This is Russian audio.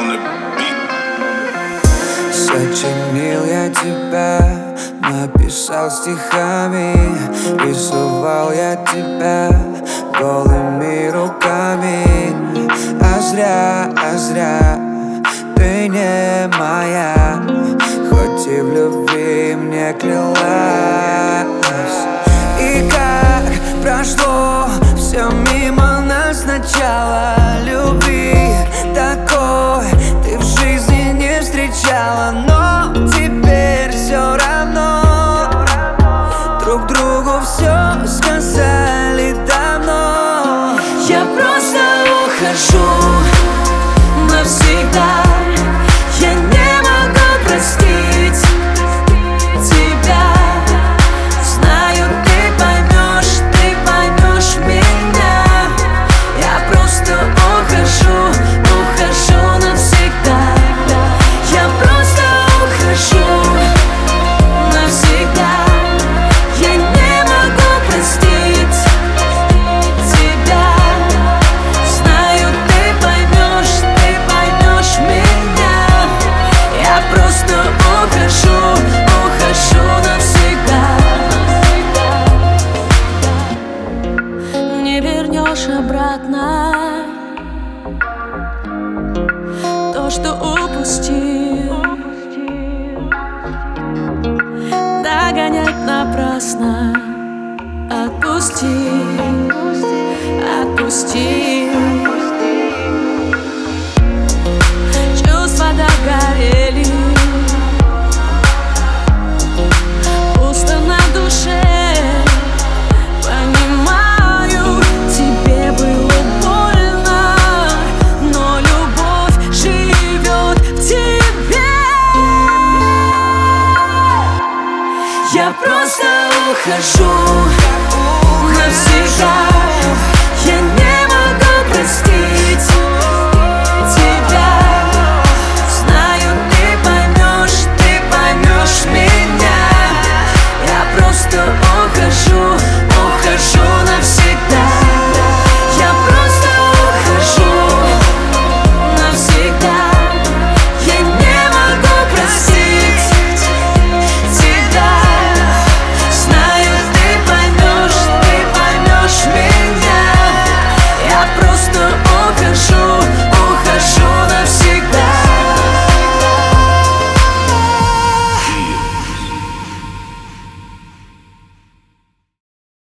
Сочинил я тебя, написал стихами, рисовал я тебя голыми руками. А зря ты не моя, хоть и в любви мне клялась. И как прошло все мимо нас сначала. Любви такой ты в жизни не встречала, но теперь все равно друг другу все сказали давно. Я просто ухожу навсегда. Я не могу простить тебя. Знаю, ты поймешь меня. Я просто ухожу навсегда. Я просто ухожу навсегда. Я не могу простить тебя. Знаю, ты поймешь меня. Я просто ухожу навсегда. Не вернешь обратно то, что упустил. Догонять напрасно. Отпусти. Чувства догорели, пусто на душе. Понимаю, тебе было больно, но любовь живет в тебе. Я просто ухожу навсегда. Я не могу простить тебя. Знаю, ты поймешь меня. Я просто ухожу навсегда. Я просто ухожу навсегда. Я не могу простить тебя. Знаю, ты поймешь меня. Я просто ухожу